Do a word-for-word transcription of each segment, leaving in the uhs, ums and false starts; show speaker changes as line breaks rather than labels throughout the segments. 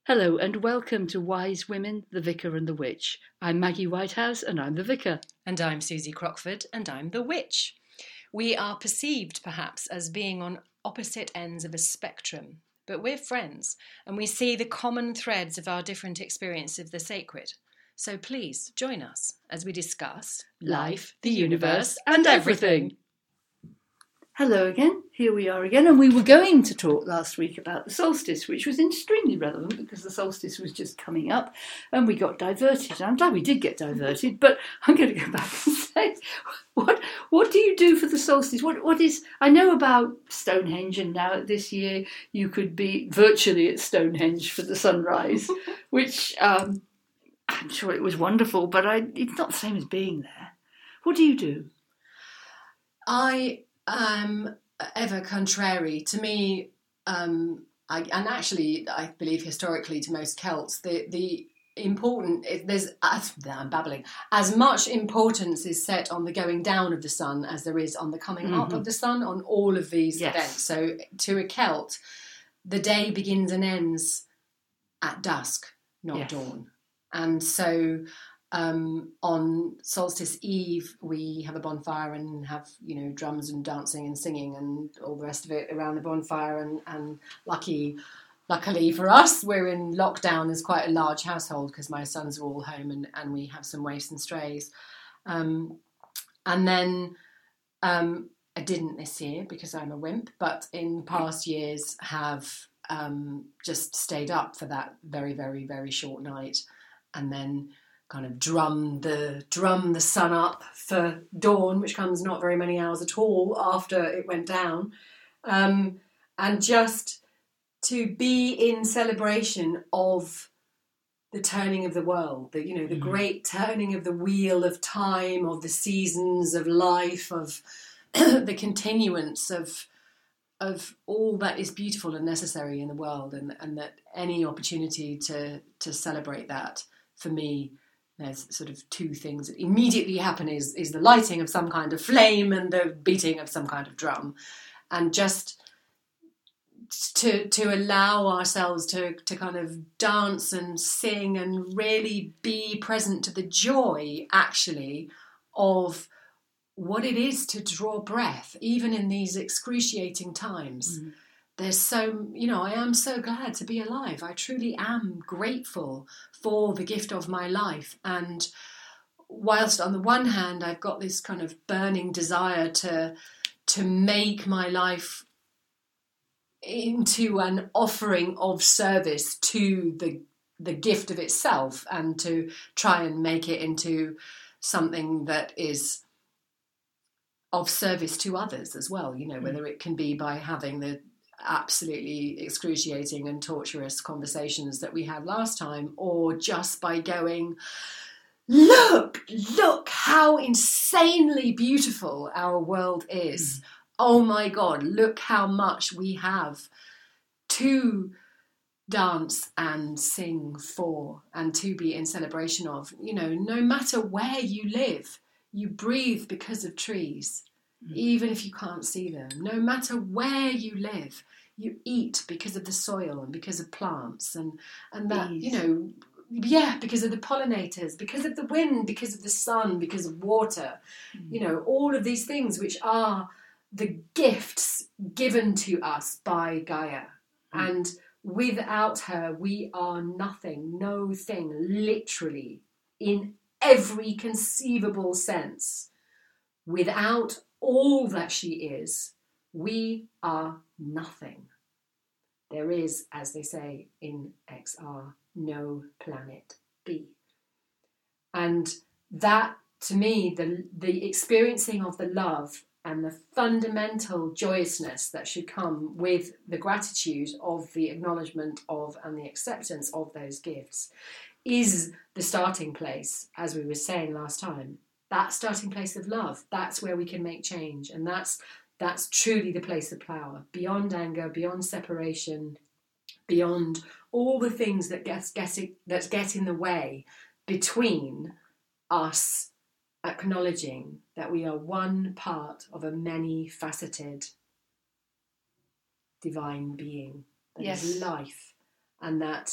Hello and welcome to Wise Women, the Vicar and the Witch. I'm Maggie Whitehouse and I'm the Vicar.
And I'm Susie Crockford and I'm the Witch. We are perceived perhaps as being on opposite ends of a spectrum, but we're friends and we see the common threads of our different experience of the sacred. So please join us as we discuss life, the universe and everything.
Hello again, here we are again, and we were going to talk last week about the solstice, which was extremely relevant because the solstice was just coming up and we got diverted. And I'm glad we did get diverted, but I'm going to go back and say, what what do you do for the solstice? What What is, I know about Stonehenge, and now this year you could be virtually at Stonehenge for the sunrise, which um, I'm sure it was wonderful, but I, it's not the same as being there. What do you do?
I am ever contrary. To me, um, I, and actually I believe historically to most Celts, the, the important, there's, as, I'm babbling, as much importance is set on the going down of the sun as there is on the coming mm-hmm. up of the sun on all of these yes. events. So to a Celt, the day begins and ends at dusk, not yes. dawn. And so um, on solstice eve, we have a bonfire and have, you know, drums and dancing and singing and all the rest of it around the bonfire. And, and lucky, luckily for us, we're in lockdown as quite a large household because my sons are all home and, and we have some waifs and strays. Um, and then um, I didn't this year because I'm a wimp, but in past years have um, just stayed up for that very, very, very short night. And then kind of drum the drum the sun up for dawn, which comes not very many hours at all after it went down, um, and just to be in celebration of the turning of the world, the you know the mm. great turning of the wheel of time, of the seasons of life, of the continuance of of all that is beautiful and necessary in the world, and and that any opportunity to to celebrate that. For me, there's sort of two things that immediately happen is, is the lighting of some kind of flame and the beating of some kind of drum. And just to to allow ourselves to, to kind of dance and sing and really be present to the joy, actually, of what it is to draw breath, even in these excruciating times. Mm. There's so, you know, I am so glad to be alive. I truly am grateful for the gift of my life. And whilst on the one hand, I've got this kind of burning desire to, to make my life into an offering of service to the, the gift of itself and to try and make it into something that is of service to others as well, you know, mm. whether it can be by having the absolutely excruciating and torturous conversations that we had last time, or just by going, look, look how insanely beautiful our world is. Mm. Oh my God, look how much we have to dance and sing for and to be in celebration of. You know, no matter where you live, you breathe because of trees. Even if you can't see them, no matter where you live, you eat because of the soil and because of plants and, and that, Bees. you know, yeah, because of the pollinators, because of the wind, because of the sun, because of water, mm. you know, all of these things which are the gifts given to us by Gaia. Mm. And without her, we are nothing, no thing, literally, in every conceivable sense. Without all that she is, we are nothing. There is, as they say in X R, no planet B. And that, to me, the, the experiencing of the love and the fundamental joyousness that should come with the gratitude of the acknowledgement of and the acceptance of those gifts is the starting place, as we were saying last time. That starting place of love, that's where we can make change. And that's that's truly the place of power. Beyond anger, beyond separation, beyond all the things that gets, getting, that get in the way between us acknowledging that we are one part of a many-faceted divine being that yes. is life. And that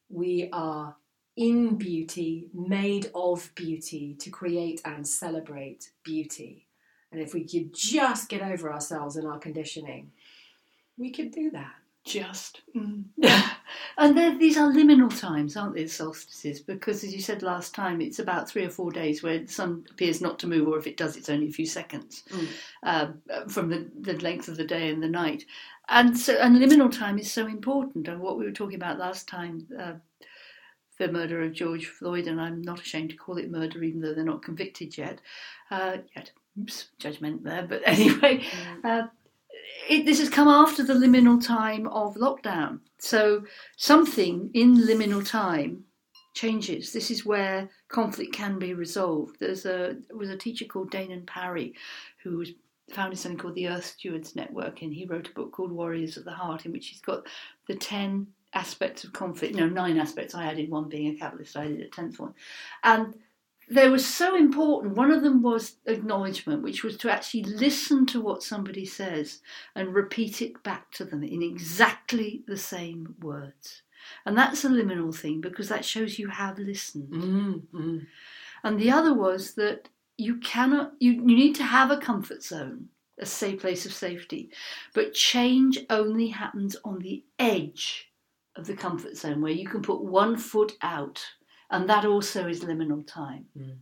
We are in beauty, made of beauty, to create and celebrate beauty. And if we could just get over ourselves and our conditioning, we could do that.
Just. Mm. And there, these are liminal times, aren't they, solstices? Because, as you said last time, it's about three or four days where the sun appears not to move, or if it does, it's only a few seconds mm. uh, from the, the length of the day and the night. And so, and liminal time is so important. And what we were talking about last time, uh, the murder of George Floyd, and I'm not ashamed to call it murder, even though they're not convicted yet. Uh, yet. Oops, judgment there. But anyway, mm. uh, It, this has come after the liminal time of lockdown. So something in liminal time changes. This is where conflict can be resolved. There's a there was a teacher called Danon Parry who was founded something called the Earth Stewards Network, and he wrote a book called Warriors of the Heart, in which he's got the ten aspects of conflict. No, nine aspects. I added one, being a capitalist. I added a tenth one. And they were so important. One of them was acknowledgement, which was to actually listen to what somebody says and repeat it back to them in exactly the same words. And that's a liminal thing, because that shows you have listened.
Mm-hmm.
And the other was that you cannot, you, you need to have a comfort zone, a safe place of safety, but change only happens on the edge of the comfort zone, where you can put one foot out. And that also is liminal time. Mm.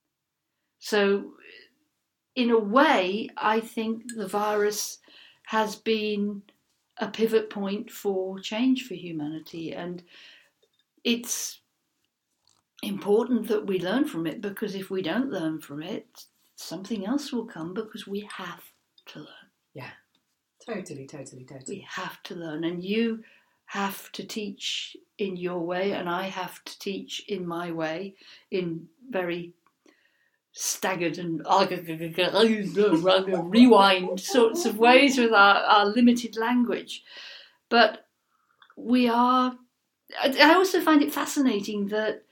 So, in a way, I think the virus has been a pivot point for change for humanity. And it's important that we learn from it, because if we don't learn from it, something else will come, because we have to learn.
Yeah, totally, totally, totally.
We have to learn. And you have to teach in your way, and I have to teach in my way, in very staggered and rewind sorts of ways with our, our limited language. But we are, I also find it fascinating that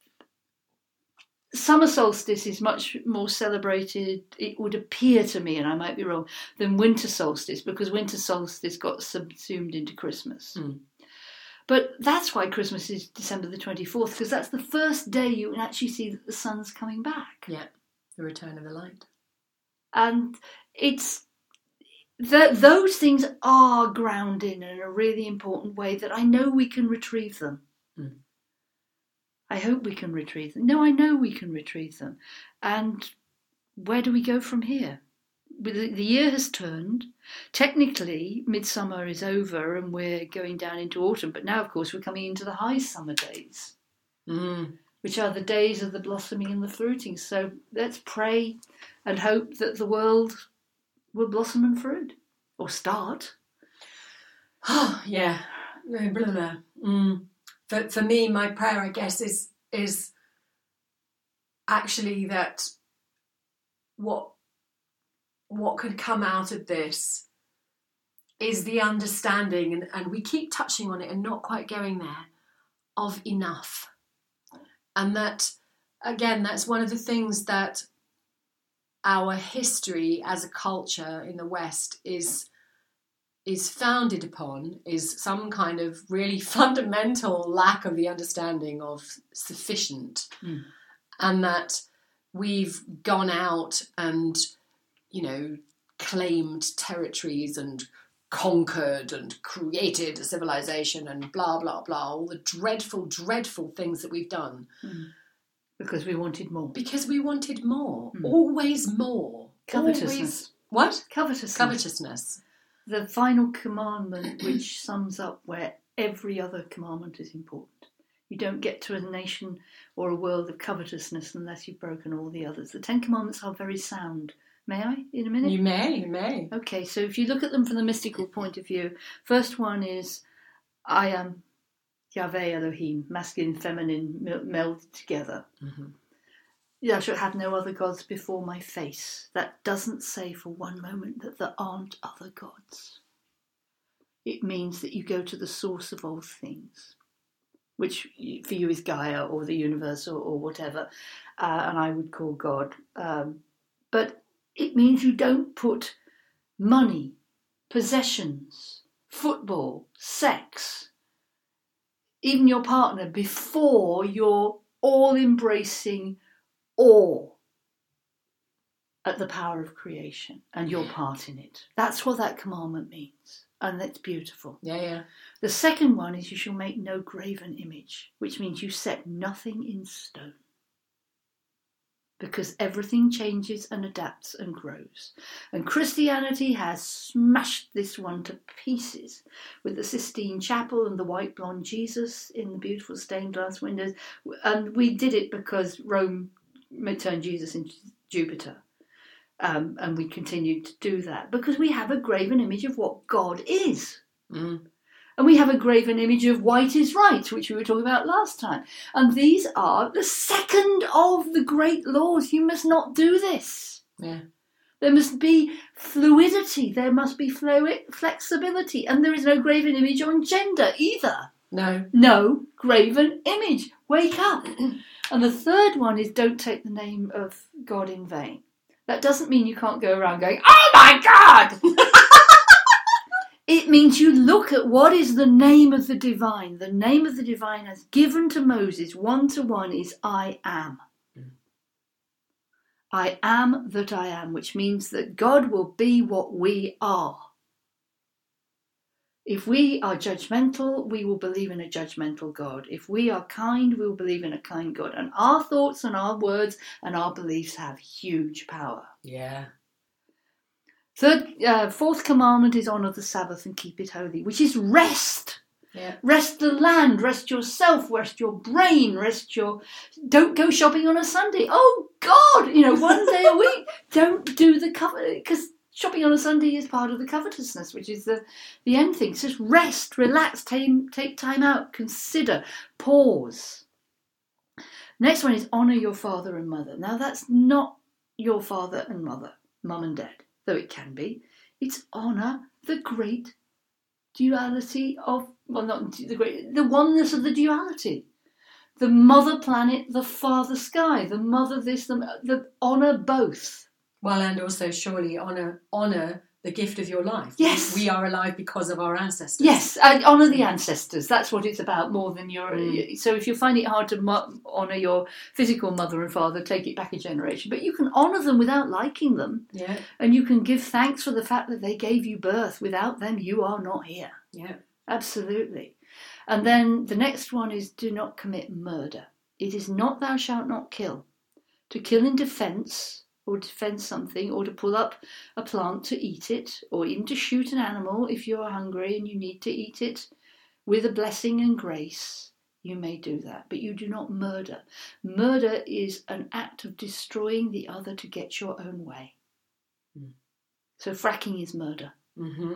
summer solstice is much more celebrated, it would appear to me, and I might be wrong, than winter solstice, because winter solstice got subsumed into Christmas. Mm. But that's why Christmas is December the twenty-fourth, because that's the first day you can actually see that the sun's coming back.
Yeah, the return of the light.
And it's the, those things are grounded in a really important way that I know we can retrieve them. Mm. I hope we can retrieve them. No, I know we can retrieve them. And where do we go from here? The year has turned. Technically, midsummer is over and we're going down into autumn. But now, of course, we're coming into the high summer days, mm. which are the days of the blossoming and the fruiting. So let's pray and hope that the world will blossom and fruit, or start.
Oh, yeah. Blah, blah, blah. Mm. For, for me, my prayer, I guess, is is actually that what what could come out of this is the understanding, and, and we keep touching on it and not quite going there, of enough. And that, again, that's one of the things that our history as a culture in the West is is founded upon, is some kind of really fundamental lack of the understanding of sufficient. Mm. And that we've gone out and, you know, claimed territories and conquered and created a civilization and blah, blah, blah, all the dreadful, dreadful things that we've done.
Mm. Because we wanted more.
Because we wanted more. Mm. Always more.
Covetousness.
Always. What?
Covetousness.
Covetousness.
The final commandment, which sums up where every other commandment is important. You don't get to a nation or a world of covetousness unless you've broken all the others. The Ten Commandments are very sound. May I, in a minute?
You may, you may.
Okay, so if you look at them from the mystical point of view, first one is, I am Yahweh Elohim, masculine, feminine, melded together. Mm-hmm. Thou shalt have no other gods before my face. That doesn't say for one moment that there aren't other gods. It means that you go to the source of all things, which for you is Gaia or the universe or, or whatever, uh, and I would call God. Um, but it means you don't put money, possessions, football, sex, even your partner, before your all-embracing awe at the power of creation and your part in it. That's what that commandment means. And that's beautiful.
Yeah, yeah.
The second one is you shall make no graven image, which means you set nothing in stone. Because everything changes and adapts and grows. And Christianity has smashed this one to pieces with the Sistine Chapel and the white blonde Jesus in the beautiful stained glass windows. And we did it because Rome turned Jesus into Jupiter. Um, and we continued to do that because we have a graven image of what God is.
Mm.
And we have a graven image of white is right, which we were talking about last time. And these are the second of the great laws. You must not do this.
Yeah.
There must be fluidity. There must be fluid flexibility. And there is no graven image on gender either.
No.
No graven image. Wake up. And the third one is don't take the name of God in vain. That doesn't mean you can't go around going, oh my God! It means you look at what is the name of the divine. The name of the divine has given to Moses one to one is I am. Mm. I am that I am, which means that God will be what we are. If we are judgmental, we will believe in a judgmental God. If we are kind, we will believe in a kind God. And our thoughts and our words and our beliefs have huge power.
Yeah.
Third, uh, fourth commandment is honour the Sabbath and keep it holy, which is rest.
Yeah.
Rest the land, rest yourself, rest your brain, rest your... Don't go shopping on a Sunday. Oh, God! You know, one day a week. Don't do the cover... Because shopping on a Sunday is part of the covetousness, which is the, the end thing. So just rest, relax, take, take time out, consider, pause. Next one is honour your father and mother. Now, that's not your father and mother, mum and dad. Though it can be, it's honour the great duality of, well, not the great, the oneness of the duality. The mother planet, the father sky, the mother this, the, the honour both.
Well, and also surely honour honour the gift of your life.
Yes.
We are alive because of our ancestors.
Yes, I honour the ancestors. That's what it's about more than your...
Mm.
So if you find it hard to mo- honour your physical mother and father, take it back a generation. But you can honour them without liking them.
Yeah.
And you can give thanks for the fact that they gave you birth. Without them, you are not here.
Yeah.
Absolutely. And then the next one is do not commit murder. It is not thou shalt not kill. To kill in defence... or defend something, or to pull up a plant to eat it, or even to shoot an animal if you're hungry and you need to eat it with a blessing and grace, you may do that. But you do not murder. Murder is an act of destroying the other to get your own way. Mm. So fracking is murder.
Mm-hmm.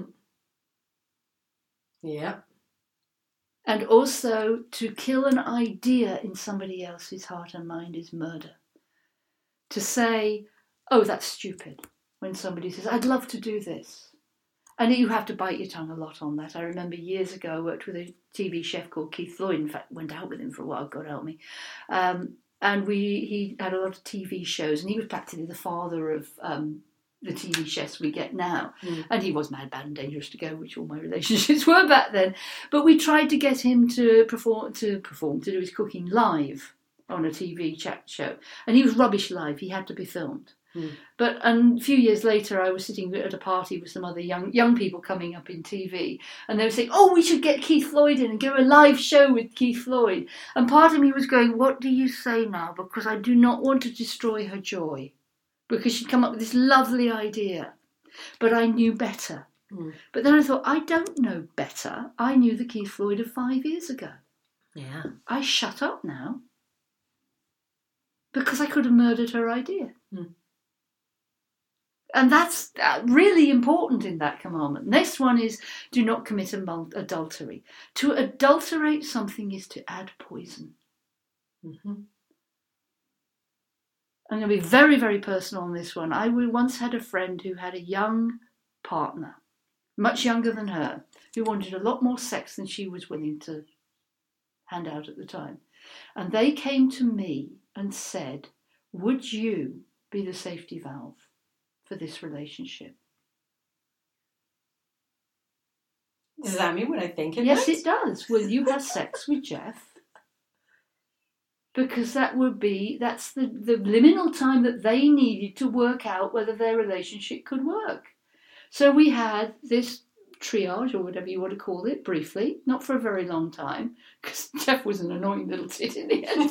Yeah.
And also to kill an idea in somebody else's heart and mind is murder. To say, oh, that's stupid, when somebody says, I'd love to do this. And you have to bite your tongue a lot on that. I remember years ago I worked with a T V chef called Keith Lloyd. In fact, went out with him for a while, God help me. Um, and we he had a lot of T V shows, and he was practically the father of um, the T V chefs we get now. Mm. And he was mad, bad and dangerous to go, which all my relationships were back then. But we tried to get him to perform, to perform, to do his cooking live on a T V chat show. And he was rubbish live. He had to be filmed. Mm. But um, a few years later, I was sitting at a party with some other young young people coming up in T V. And they were saying, oh, we should get Keith Lloyd in and do a live show with Keith Lloyd. And part of me was going, what do you say now? Because I do not want to destroy her joy. Because she'd come up with this lovely idea. But I knew better. Mm. But then I thought, I don't know better. I knew the Keith Lloyd of five years ago.
Yeah.
I shut up now. Because I could have murdered her idea. Mm. And that's really important in that commandment. Next one is, do not commit adultery. To adulterate something is to add poison. Mm-hmm. I'm going to be very, very personal on this one. I once had a friend who had a young partner, much younger than her, who wanted a lot more sex than she was willing to hand out at the time. And they came to me and said, would you be the safety valve for this relationship?
Does that mean what I think it
Yes,
does?
it does. Will you have sex with Jeff? Because that would be, that's the, the liminal time that they needed to work out whether their relationship could work. So we had this triage, or whatever you want to call it, briefly, not for a very long time, because Jeff was an annoying little tit in the end.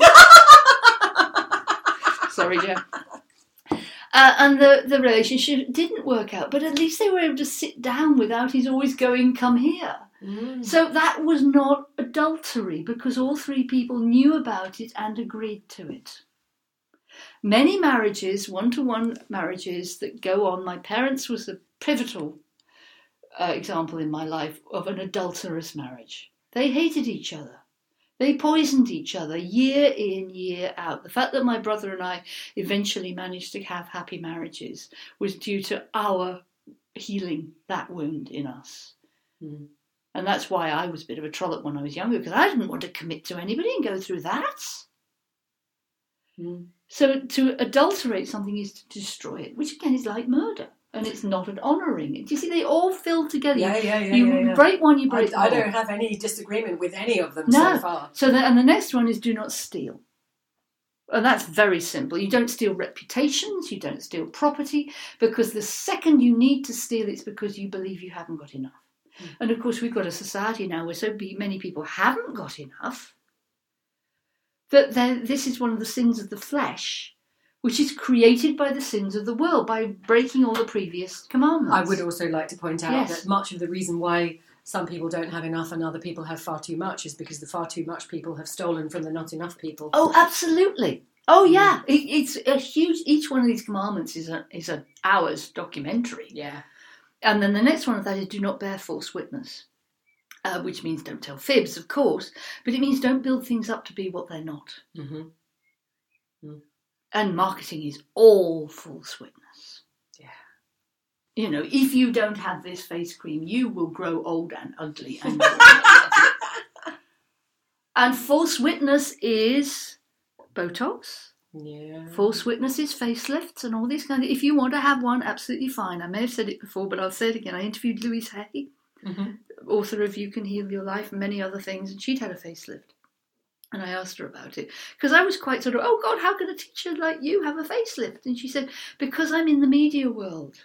Sorry, Jeff. Uh, and the, the relationship didn't work out, but at least they were able to sit down without his always going, come here.
Mm.
So that was not adultery, because all three people knew about it and agreed to it. Many marriages, one-to-one marriages that go on, my parents was a pivotal uh, example in my life of an adulterous marriage. They hated each other. They poisoned each other year in, year out. The fact that my brother and I eventually managed to have happy marriages was due to our healing that wound in us.
Mm.
And that's why I was a bit of a trollop when I was younger, because I didn't want to commit to anybody and go through that.
Mm.
So to adulterate something is to destroy it, which again is like murder. And it's not an honouring. Do you see, they all fill together.
Yeah, yeah, yeah.
You
yeah, yeah.
break one, you break
I, I
more.
don't have any disagreement with any of them
No.
so far.
So the, and the next one is do not steal. And that's very simple. You don't steal reputations, you don't steal property, because the second you need to steal, it's because you believe you haven't got enough. Mm. And of course, we've got a society now where so many people haven't got enough that this is one of the sins of the flesh, which is created by the sins of the world, by breaking all the previous commandments.
I would also like to point out
Yes.
that much of the reason why some people don't have enough and other people have far too much is because the far too much people have stolen from the not enough people.
Oh, absolutely. Oh, yeah. It, it's a huge... Each one of these commandments is a is an hour's documentary.
Yeah.
And then the next one of that is do not bear false witness, uh, which means don't tell fibs, of course, but it means don't build things up to be what they're not.
Mm-hmm. Mm.
And marketing is all false witness.
Yeah.
You know, if you don't have this face cream, you will grow old and ugly. And, and false witness is Botox.
Yeah.
False witness is facelifts and all these kinds of... If you want to have one, absolutely fine. I may have said it before, but I'll say it again. I interviewed Louise Hay,
Mm-hmm.
author of You Can Heal Your Life and many other things, and she'd had a facelift. And I asked her about it, because I was quite sort of, oh God, how can a teacher like you have a facelift? And she said, because I'm in the media world.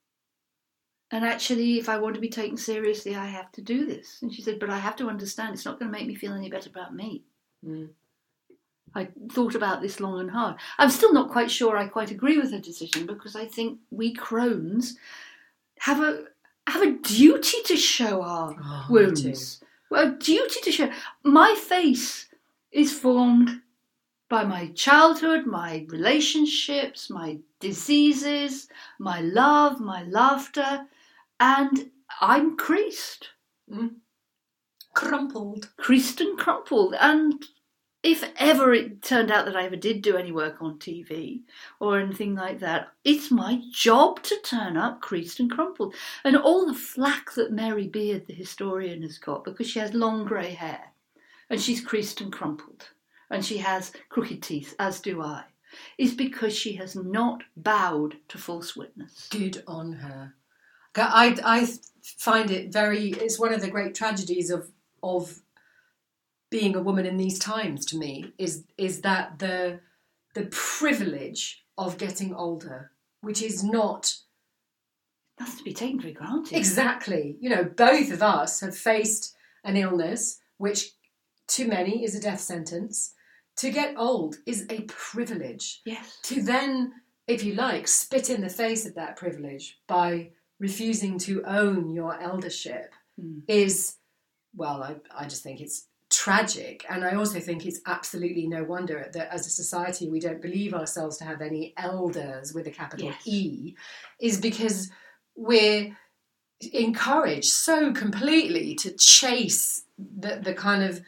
And actually, if I want to be taken seriously, I have to do this. And she said, but I have to understand it's not going to make me feel any better about me.
Mm.
I thought about this long and hard. I'm still not quite sure I quite agree with her decision, because I think we crones have a have a duty to show our
Oh,
wounds. Well, a duty to show. My face is formed by my childhood, my relationships, my diseases, my love, my laughter, and I'm creased.
Mm. Crumpled.
Creased and crumpled. And if ever it turned out that I ever did do any work on T V or anything like that, it's my job to turn up creased and crumpled. And all the flack that Mary Beard, the historian, has got, because she has long grey hair, and she's creased and crumpled, and she has crooked teeth, as do I, is because she has not bowed to false witness.
Good on her. I, I find it very... It's one of the great tragedies of of being a woman in these times, to me, is is that the the privilege of getting older, which is not...
That's to be taken for granted.
Exactly. You know, both of us have faced an illness, which to many is a death sentence. To get old is a privilege.
Yes.
To then, if you like, spit in the face of that privilege by refusing to own your eldership
Mm.
is, well, I, I just think it's tragic. And I also think it's absolutely no wonder that as a society we don't believe ourselves to have any elders with a capital
Yes.
E, is because we're encouraged so completely to chase the, the kind of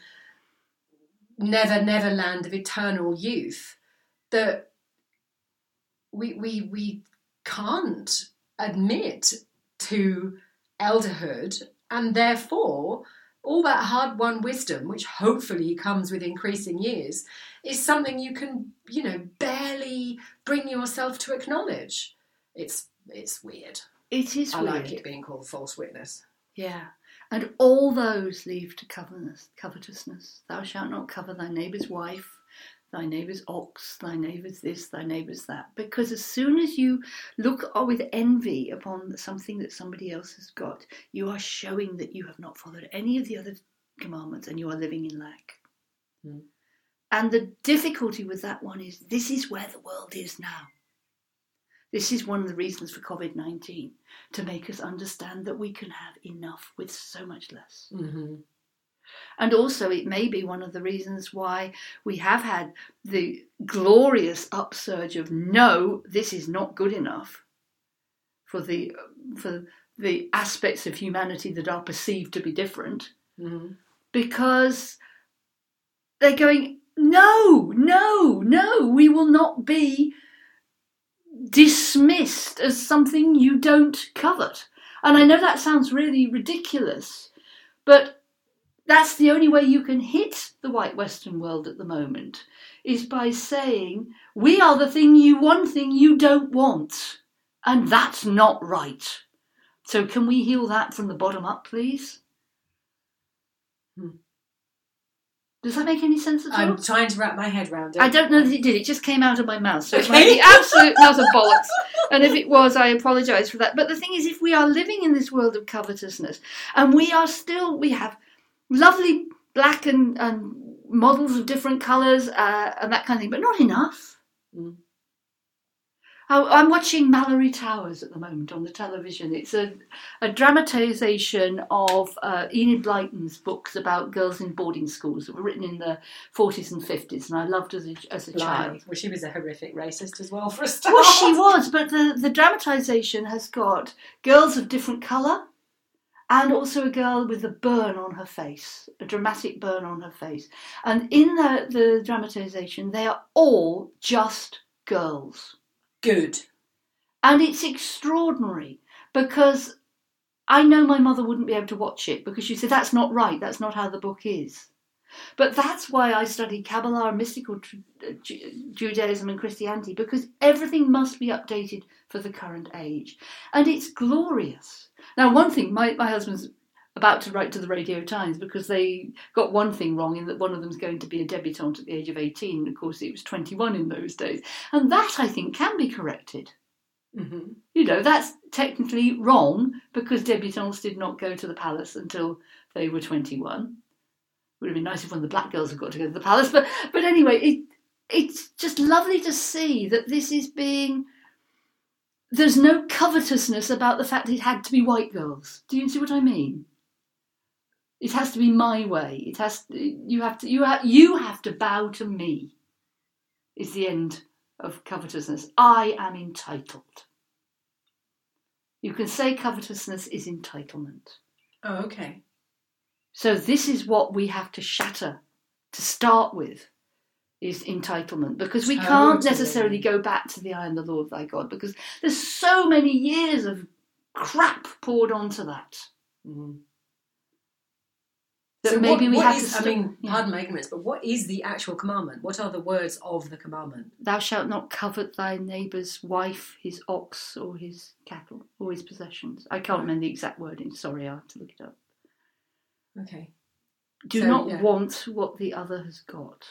never, never land of eternal youth that we, we, we can't admit to elderhood, and therefore all that hard-won wisdom, which hopefully comes with increasing years, is something you can, you know, barely bring yourself to acknowledge. It's it's weird.
It is
I
weird.
like it being called false witness.
Yeah. And all those lead to covetousness. Thou shalt not covet thy neighbour's wife, thy neighbour's ox, thy neighbour's this, thy neighbour's that. Because as soon as you look with envy upon something that somebody else has got, you are showing that you have not followed any of the other commandments and you are living in lack. Mm. And the difficulty with that one is this is where the world is now. This is one of the reasons for covid nineteen, to make us understand that we can have enough with so much less.
Mm-hmm.
And also it may be one of the reasons why we have had the glorious upsurge of no, this is not good enough for the for the aspects of humanity that are perceived to be different.
Mm-hmm.
Because they're going, no, no, no, we will not be dismissed as something you don't covet. And I know that sounds really ridiculous, but that's the only way you can hit the white Western world at the moment, is by saying, we are the thing you, one thing you don't want, and that's not right. So can we heal that from the bottom up, please?
Hmm.
Does that make any sense at all?
I'm trying to wrap my head around it.
I don't know that it did. It just came out of my mouth. So it might be absolute utter bollocks. And if it was, I apologise for that. But the thing is, if we are living in this world of covetousness, and we are still, we have lovely black and, and models of different colours uh, and that kind of thing, but not enough.
Mm.
I'm watching Mallory Towers at the moment on the television. It's a, a dramatisation of uh, Enid Blyton's books about girls in boarding schools that were written in the forties and fifties, and I loved as a, as a child.
Well, she was a horrific racist as well, for a start.
Well, she was, but the, the dramatisation has got girls of different colour and also a girl with a burn on her face, a dramatic burn on her face. And in the, the dramatisation, they are all just girls.
Good.
And it's extraordinary because I know my mother wouldn't be able to watch it because she said, that's not right, that's not how the book is. But that's why I studied Kabbalah and mystical Judaism and Christianity, because everything must be updated for the current age. And it's glorious. Now, one thing, my, my husband's about to write to the Radio Times because they got one thing wrong in that one of them's going to be a debutante at the age of eighteen. And of course, it was twenty-one in those days. And that, I think, can be corrected.
Mm-hmm.
You know, that's technically wrong because debutantes did not go to the palace until they were twenty-one. Would have been nice if one of the black girls had got to go to the palace. But, but anyway, it, it's just lovely to see that this is being... There's no covetousness about the fact that it had to be white girls. Do you see what I mean? It has to be my way. It has to, you have to you have you have to bow to me. Is the end of covetousness. I am entitled. You can say covetousness is entitlement.
Oh, okay.
So this is what we have to shatter to start with, is entitlement, because we
Totally.
can't necessarily go back to the I am the Lord thy God, because there's so many years of crap poured onto that.
Mm.
That
so
maybe
what,
we
what
have
is,
to. St-
I mean,
yeah.
pardon my ignorance, but what is the actual commandment? What are the words of the commandment?
Thou shalt not covet thy neighbour's wife, his ox, or his cattle, or his possessions. I can't remember the exact wording. Sorry, I have to look it up.
Okay.
Do
So,
not
yeah.
want what the other has got.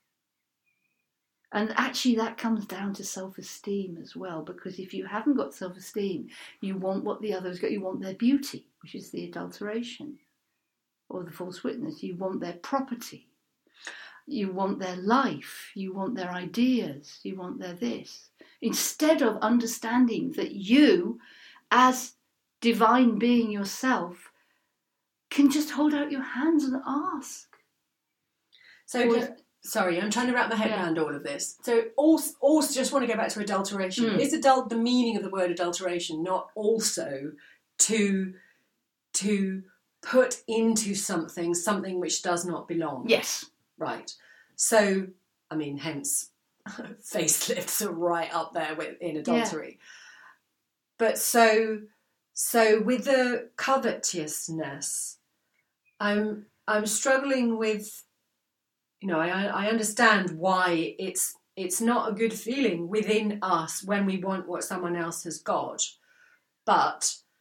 And actually that comes down to self-esteem as well, because if you haven't got self-esteem, you want what the other has got. You want their beauty, which is the adulteration, or the false witness. You want their property. You want their life. You want their ideas. You want their this. Instead of understanding that you, as divine being yourself, can just hold out your hands and ask.
So,
Or-
can- sorry, I'm trying to wrap my head
Yeah.
around all of this. So, also, also just want to go back to adulteration.
Mm.
Is adult the meaning of the word adulteration not also to to put into something something which does not belong?
Yes.
Right. So, I mean, hence facelifts are right up there with in adultery. But so, so with the covetousness, I'm I'm struggling with. You know, I I understand why it's it's not a good feeling within us when we want what someone else has got, but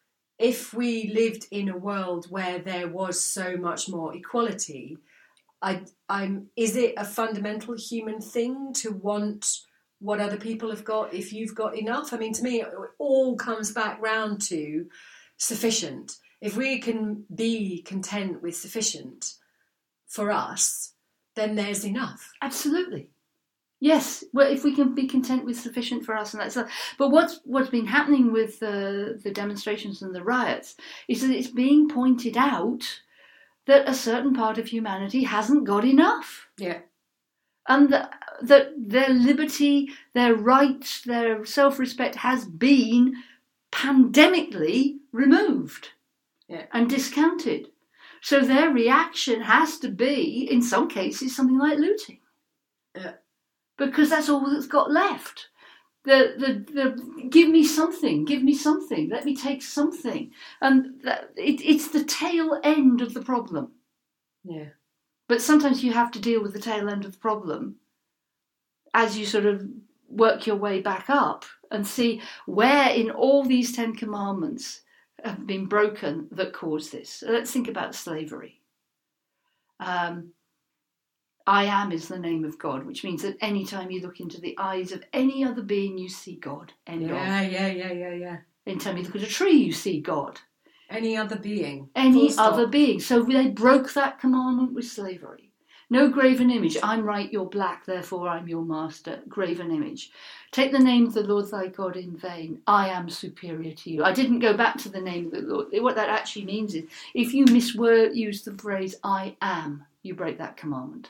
if we lived in a world where there was so much more equality, I, I'm, is it a fundamental human thing to want what other people have got if you've got enough? I mean, to me, it all comes back round to sufficient. If we can be content with sufficient for us, then there's enough.
Absolutely. Yes, well, if we can be content with sufficient for us, and that's. But what's what's been happening with the the demonstrations and the riots is that it's being pointed out that a certain part of humanity hasn't got enough.
Yeah,
and that, that their liberty, their rights, their self-respect has been pandemically removed
yeah.
and discounted. So their reaction has to be, in some cases, something like looting.
Yeah.
Because that's all that's got left. The, the, the, give me something, give me something, let me take something. And that, it, it's the tail end of the problem.
Yeah.
But sometimes you have to deal with the tail end of the problem as you sort of work your way back up and see where in all these Ten Commandments have been broken that caused this. So let's think about slavery. Um, I am is the name of God, which means that any time you look into the eyes of any other being, you see God. End
yeah,
of.
yeah, yeah, yeah, yeah.
Anytime you look at a tree, you see God.
Any other being.
Any other being. So they broke that commandment with slavery. No graven image. I'm right, you're black, therefore I'm your master. Graven image. Take the name of the Lord thy God in vain. I am superior to you. I didn't go back to the name of the Lord. What that actually means is, if you misuse the phrase I am, you break that commandment.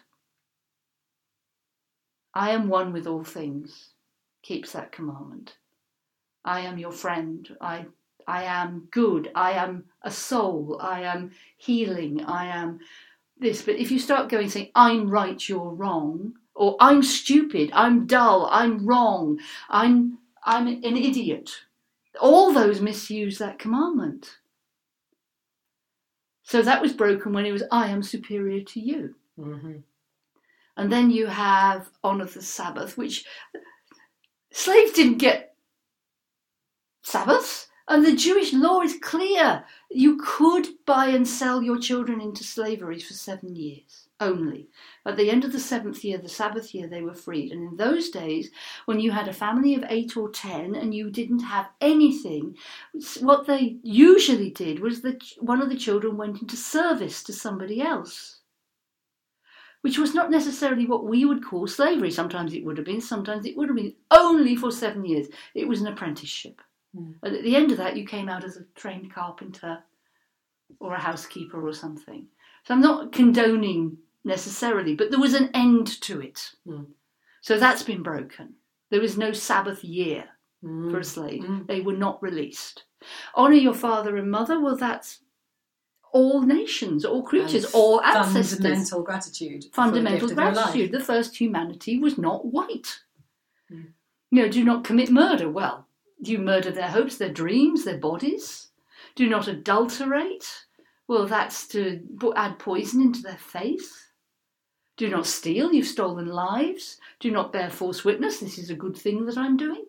I am one with all things. Keeps that commandment. I am your friend. I I am good. I am a soul. I am healing. I am this. But if you start going saying, I'm right, you're wrong, or I'm stupid, I'm dull, I'm wrong, I'm I'm an idiot, all those misuse that commandment. So that was broken when it was, I am superior to you.
Mm-hmm.
And then you have honour the Sabbath, which slaves didn't get Sabbaths. And the Jewish law is clear. You could buy and sell your children into slavery for seven years only. At the end of the seventh year, the Sabbath year, they were freed. And in those days, when you had a family of eight or ten and you didn't have anything, what they usually did was that one of the children went into service to somebody else, which was not necessarily what we would call slavery. Sometimes it would have been, sometimes it would have been only for seven years. It was an apprenticeship. Mm. And at the end of that, you came out as a trained carpenter or a housekeeper or something. So I'm not condoning necessarily, but there was an end to it. Mm. So that's been broken. There is no Sabbath year mm. for a slave. Mm. They were not released. Honour your father and mother, well, that's all nations, all creatures, and all ancestors.
Fundamental gratitude.
Fundamental gratitude. The first humanity was not white. Mm. You know, do not commit murder. Well, do you murder their hopes, their dreams, their bodies? Do not adulterate. Well, that's to add poison into their faith. Do not steal. You've stolen lives. Do not bear false witness. This is a good thing that I'm doing.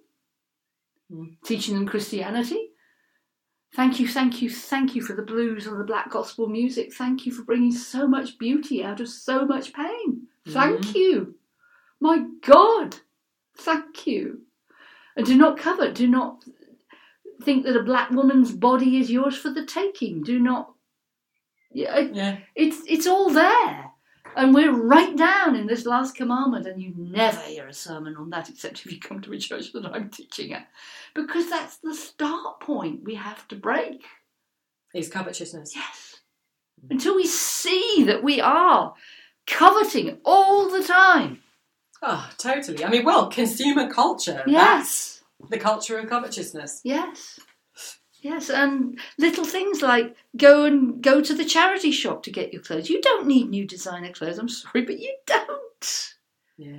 Mm. Teaching them Christianity. Thank you, thank you, thank you for the blues and the black gospel music. Thank you for bringing so much beauty out of so much pain. Thank mm. you. My God, thank you. And do not covet. Do not think that a black woman's body is yours for the taking. Do not. Yeah,
yeah.
It's it's all there. And we're right down in this last commandment, and you never hear a sermon on that except if you come to a church that I'm teaching at. Because that's the start point we have to break.
Is covetousness.
Yes. Until we see that we are coveting all the time.
Oh, totally. I mean, well, consumer culture.
Yes.
That's the culture of covetousness.
Yes. Yes, and little things like go and go to the charity shop to get your clothes. You don't need new designer clothes, I'm sorry, but you don't.
Yeah.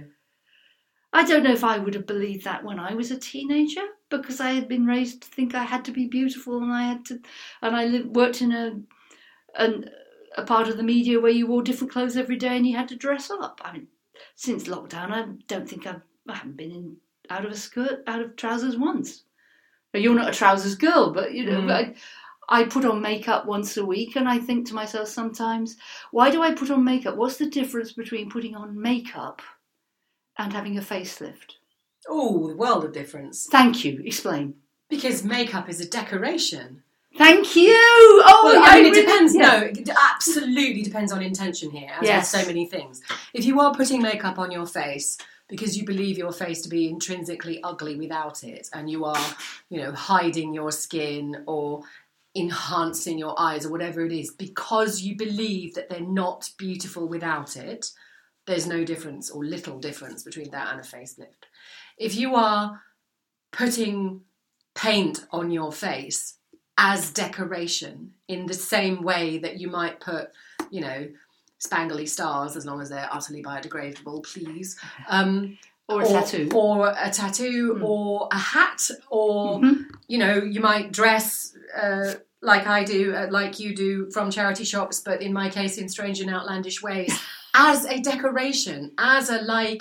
I don't know if I would have believed that when I was a teenager, because I had been raised to think I had to be beautiful, and I had to, and I lived, worked in a, an, a part of the media where you wore different clothes every day and you had to dress up. I mean, since lockdown, I don't think I've, I haven't been in out of a skirt, out of trousers once. You're not a trousers girl, but you know, mm. I, I put on makeup once a week, and I think to myself sometimes, why do I put on makeup? What's the difference between putting on makeup and having a facelift?
Oh, the world of difference.
Thank you. Explain.
Because makeup is a decoration.
Thank you. Oh,
well, I mean, it
really,
depends.
yeah.
No, it absolutely depends on intention here, as
Yes.
with so many things. If you are putting makeup on your face because you believe your face to be intrinsically ugly without it, and you are, you know, hiding your skin or enhancing your eyes or whatever it is, because you believe that they're not beautiful without it, there's no difference or little difference between that and a facelift. If you are putting paint on your face as decoration in the same way that you might put, you know, spangly stars, as long as they're utterly biodegradable, please. Um,
or a or, tattoo.
Or a tattoo, mm. or a hat, or, mm-hmm. you know, you might dress uh, like I do, uh, like you do from charity shops, but in my case in strange and outlandish ways, as a decoration, as a, like,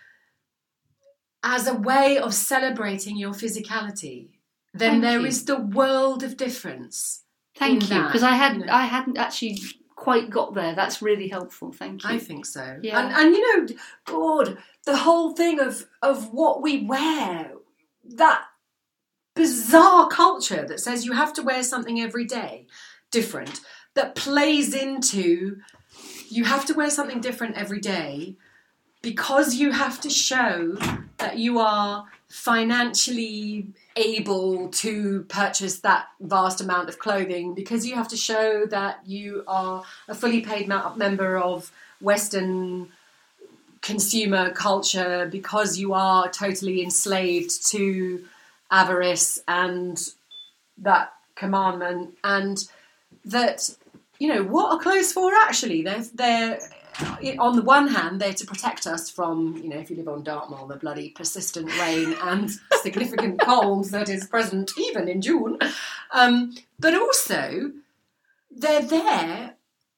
as a way of celebrating your physicality. Then Thank there you. Is the world of difference.
Thank you, because I hadn't, you know. I hadn't actually quite got there. That's really helpful. Thank you.
I think so.
Yeah.
And, and you know, God, the whole thing of of what we wear, that bizarre culture that says you have to wear something every day, different, that plays into you have to wear something different every day because you have to show that you are financially able to purchase that vast amount of clothing, because you have to show that you are a fully paid member of Western consumer culture, because you are totally enslaved to avarice and that commandment, and that, you know, what are clothes for actually? They're, they're on the one hand, they're to protect us from, you know, if you live on Dartmoor, the bloody persistent rain and significant cold that is present even in June. Um, but also, they're there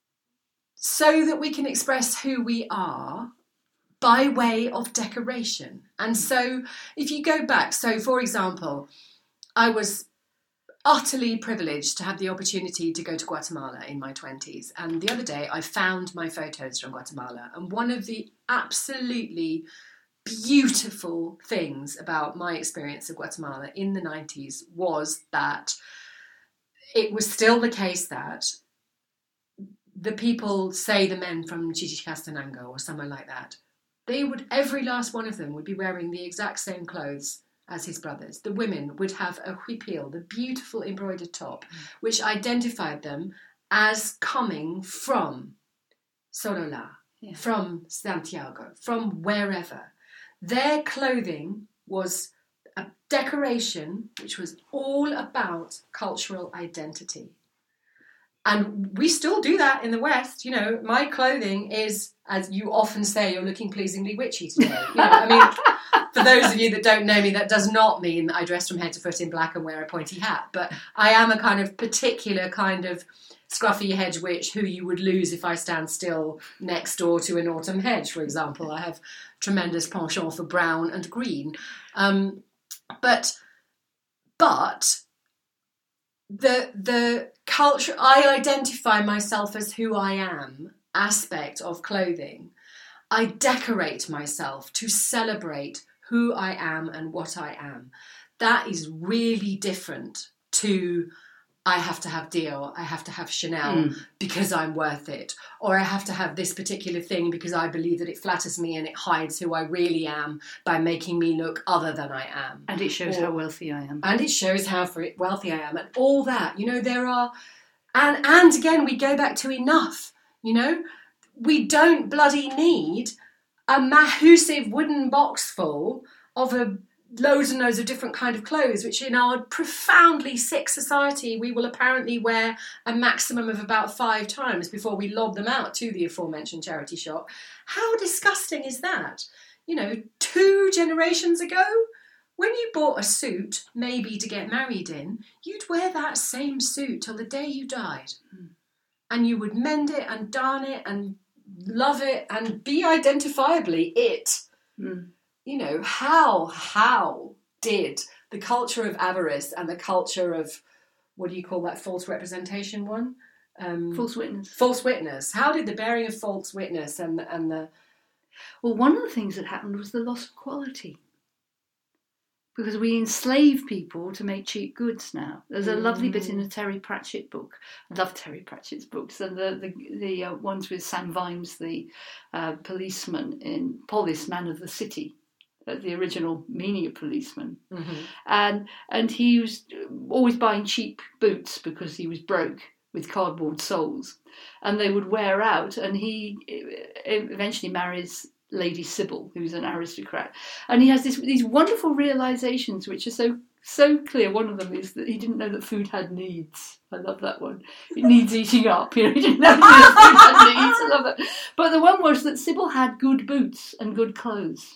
so that we can express who we are by way of decoration. And so, if you go back, so for example, I was utterly privileged to have the opportunity to go to Guatemala in my twenties. And the other day I found my photos from Guatemala. And one of the absolutely beautiful things about my experience of Guatemala in the nineties was that it was still the case that the people, say the men from Chichicastenango or somewhere like that, they would, every last one of them would be wearing the exact same clothes as his brothers. The women would have a huipil, the beautiful embroidered top, mm. which identified them as coming from Sorolla, yeah. from Santiago, from wherever. Their clothing was a decoration which was all about cultural identity. And we still do that in the West. You know, my clothing is, as you often say, you're looking pleasingly witchy today. You know, I mean, for those of you that don't know me, that does not mean that I dress from head to foot in black and wear a pointy hat. But I am a kind of particular kind of scruffy hedge witch who you would lose if I stand still next door to an autumn hedge, for example. I have tremendous penchant for brown and green. Um, but, but... The the culture, I identify myself as who I am aspect of clothing. I decorate myself to celebrate who I am and what I am. That is really different to I have to have Dior, I have to have Chanel mm. because I'm worth it, or I have to have this particular thing because I believe that it flatters me and it hides who I really am by making me look other than I am.
And it shows or, how wealthy I am.
And it shows how wealthy I am, and all that. You know, there are, and and again, we go back to enough. You know, we don't bloody need a massive wooden box full of a loads and loads of different kind of clothes, which in our profoundly sick society we will apparently wear a maximum of about five times before we lob them out to the aforementioned charity shop. How disgusting is that? You know, two generations ago, when you bought a suit, maybe to get married in, you'd wear that same suit till the day you died. Mm. And you would mend it and darn it and love it and be identifiably it. Mm. You know, how, how did the culture of avarice and the culture of what do you call that false representation one? Um,
false witness.
False witness. How did the bearing of false witness and and the
Well, one of the things that happened was the loss of quality. Because we enslave people to make cheap goods now. There's a mm. lovely bit in a Terry Pratchett book. I love Terry Pratchett's books, and the the, the uh, ones with Sam Vimes, the uh, policeman in Polis, Man of the City, uh, the original Mania policeman, mm-hmm. and and he was always buying cheap boots because he was broke, with cardboard soles, and they would wear out. And he eventually marries Lady Sybil, who's an aristocrat, and he has this, these wonderful realizations which are so so clear. One of them is that he didn't know that food had needs. I love that one. It needs eating up. You know, he didn't know that food had needs. I love that. But the one was that Sybil had good boots and good clothes,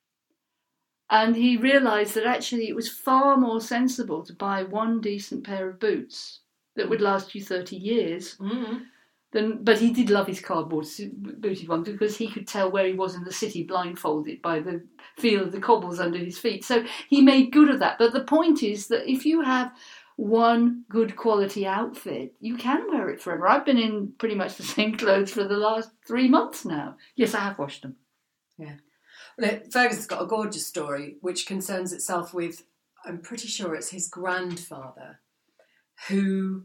and he realised that actually it was far more sensible to buy one decent pair of boots that would last you thirty years. Mm-hmm. Then, but he did love his cardboard booted one because he could tell where he was in the city blindfolded by the feel of the cobbles under his feet. So he made good of that. But the point is that if you have one good quality outfit, you can wear it forever. I've been in pretty much the same clothes for the last three months now. Yes, I have washed them.
Yeah. Well, Ferguson's got a gorgeous story which concerns itself with, I'm pretty sure it's his grandfather, who...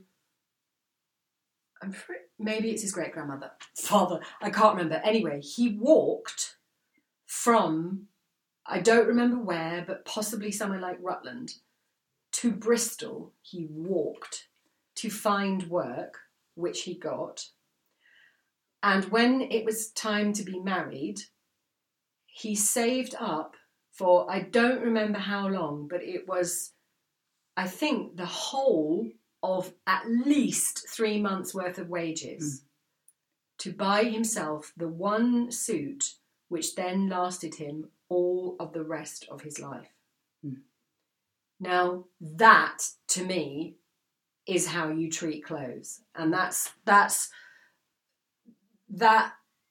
I'm pretty, maybe it's his great-grandmother, father, I can't remember. Anyway, he walked from, I don't remember where, but possibly somewhere like Rutland, to Bristol. He walked to find work, which he got. And when it was time to be married, he saved up for, I don't remember how long, but it was, I think, the whole of at least three months' worth of wages mm. to buy himself the one suit which then lasted him all of the rest of his life. Mm. Now, that, to me, is how you treat clothes. And that's, that's, that,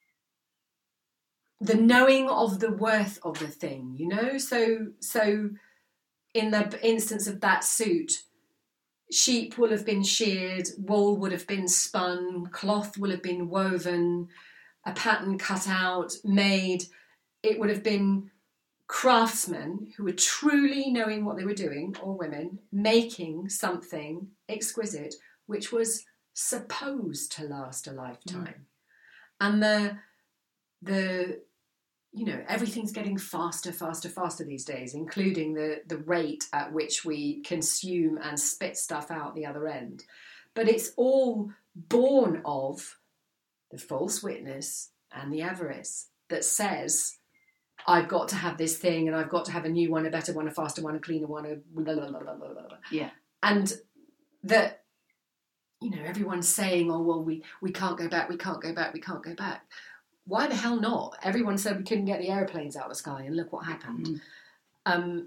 the knowing of the worth of the thing, you know? So, so in the instance of that suit, sheep will have been sheared, wool would have been spun, cloth will have been woven, a pattern cut out, made. It would have been craftsmen who were truly knowing what they were doing, or women, making something exquisite, which was supposed to last a lifetime. Mm. And the, the, you know, everything's getting faster, faster, faster these days, including the, the rate at which we consume and spit stuff out the other end. But it's all born of the false witness and the avarice that says, I've got to have this thing, and I've got to have a new one, a better one, a faster one, a cleaner one, a blah, blah, blah, blah, blah, blah.
Yeah.
And that, you know, everyone's saying, oh, well, we, we can't go back, we can't go back, we can't go back. Why the hell not? Everyone said we couldn't get the airplanes out of the sky, and look what happened. Mm. Um,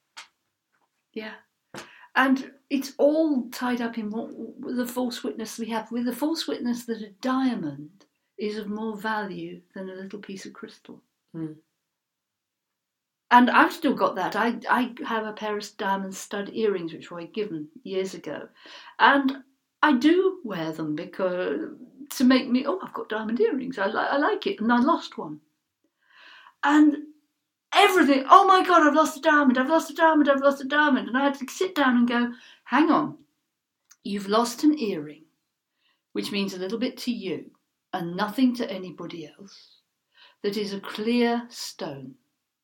yeah. And it's all tied up in what the false witness we have, with the false witness that a diamond is of more value than a little piece of crystal. Mm. And I've still got that. I, I have a pair of diamond stud earrings, which were given years ago. And I do wear them because... to make me, oh, I've got diamond earrings. I, li- I like it. And I lost one. And everything, oh my God, I've lost a diamond, I've lost a diamond, I've lost a diamond. And I had to sit down and go, hang on, you've lost an earring, which means a little bit to you and nothing to anybody else, that is a clear stone.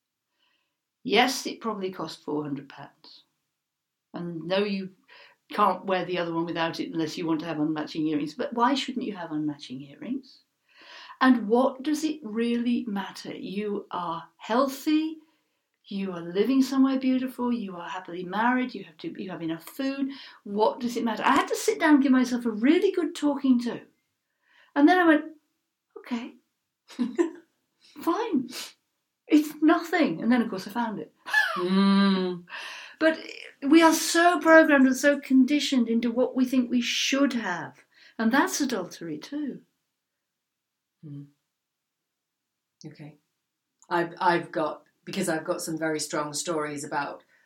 Yes, it probably cost four hundred pounds. And no, you can't wear the other one without it unless you want to have unmatching earrings. But why shouldn't you have unmatching earrings? And what does it really matter? You are healthy, you are living somewhere beautiful, you are happily married, you have to, you have enough food. What does it matter? I had to sit down and give myself a really good talking to. And then I went, okay, fine. It's nothing. And then, of course, I found it. Mm. But we are so programmed and so conditioned into what we think we should have. And that's adultery too.
Mm. Okay. I've, I've got, because I've got some very strong stories about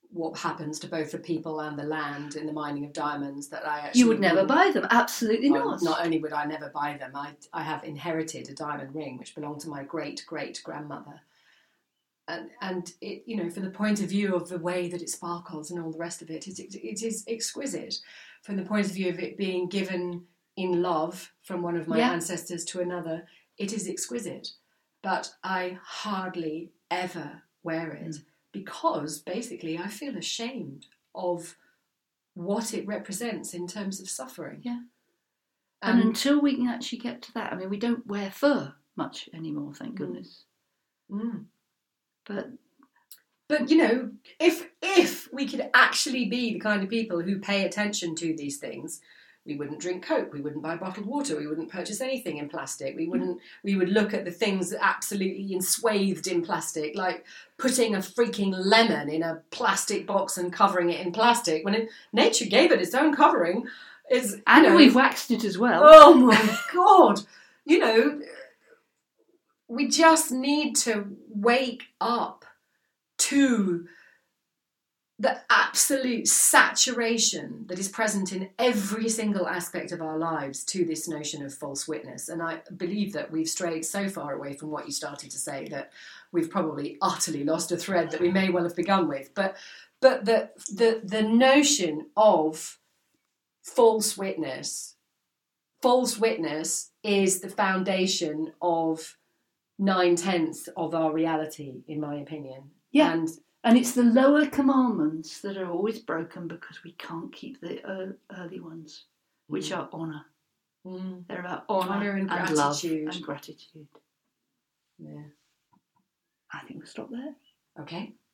what happens to both the people and the land in the mining of diamonds, that I actually
You would never
wouldn't-
buy them. Absolutely
Well,
not.
not only would I never buy them, I, I have inherited a diamond ring which belonged to my great great grandmother. And, and it, you know, from the point of view of the way that it sparkles and all the rest of it, it, it, it is exquisite. From the point of view of it being given in love from one of my
Yeah.
ancestors to another, it is exquisite. But I hardly ever wear it
Mm.
because basically I feel ashamed of what it represents in terms of suffering.
Yeah. And
Um,
until we can actually get to that, I mean, we don't wear fur much anymore, thank
Mm.
goodness.
mm.
But
But, you know, if if we could actually be the kind of people who pay attention to these things, we wouldn't drink Coke, we wouldn't buy bottled water, we wouldn't purchase anything in plastic, we wouldn't, we would look at the things absolutely enswathed in plastic, like putting a freaking lemon in a plastic box and covering it in plastic, when it, nature gave it its own covering. Is, you
and
know,
we've waxed it as well.
oh my God, you know, we just need to wake up to the absolute saturation that is present in every single aspect of our lives to this notion of false witness. And I believe that we've strayed so far away from what you started to say that we've probably utterly lost a thread that we may well have begun with. But but the the the notion of false witness, false witness is the foundation of nine tenths of our reality, in my opinion.
Yeah.
And
And it's the lower commandments that are always broken because we can't keep the uh, early ones, which
Mm.
are honour.
Mm.
They're about honour,
Honour and
and love
gratitude.
and gratitude.
Yeah.
I think we'll stop there.
Okay.